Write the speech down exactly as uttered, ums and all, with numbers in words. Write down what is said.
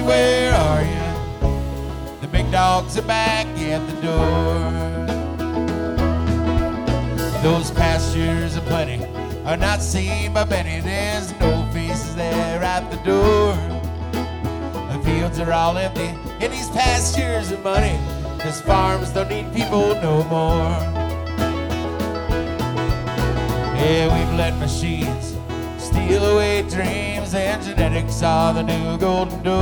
where are you? The big dogs are back at the door. Those pastures of plenty are not seen by many. There's no faces there at the door. The fields are all empty in these pastures of money. Cause farms don't need people no more. Yeah, we've let machines steal away dreams, and genetics are the new golden door.